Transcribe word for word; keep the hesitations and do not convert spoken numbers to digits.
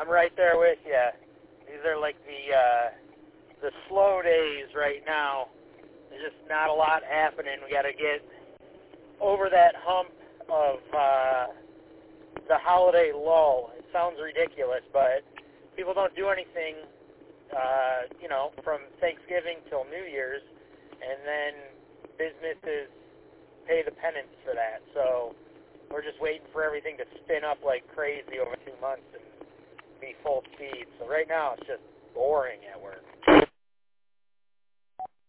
I'm right there with you. These are like the uh, the slow days right now. There's just not a lot happening. We got to get over that hump of uh, the holiday lull. It sounds ridiculous, but people don't do anything, uh, you know, from Thanksgiving till New Year's, and then businesses pay the penance for that. So we're just waiting for everything to spin up like crazy over two months and be full speed. So right now it's just boring at work.